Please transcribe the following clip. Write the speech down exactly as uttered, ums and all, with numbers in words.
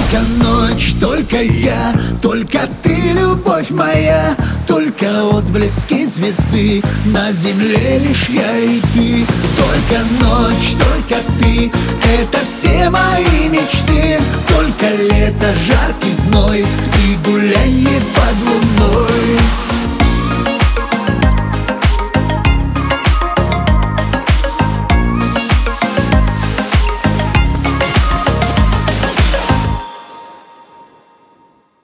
Только ночь, только я, только ты, любовь моя, только отблески звезды, на земле лишь я и ты. Только ночь, только ты, это все мои мечты. Только лето, жаркий зной и гулянье под луной.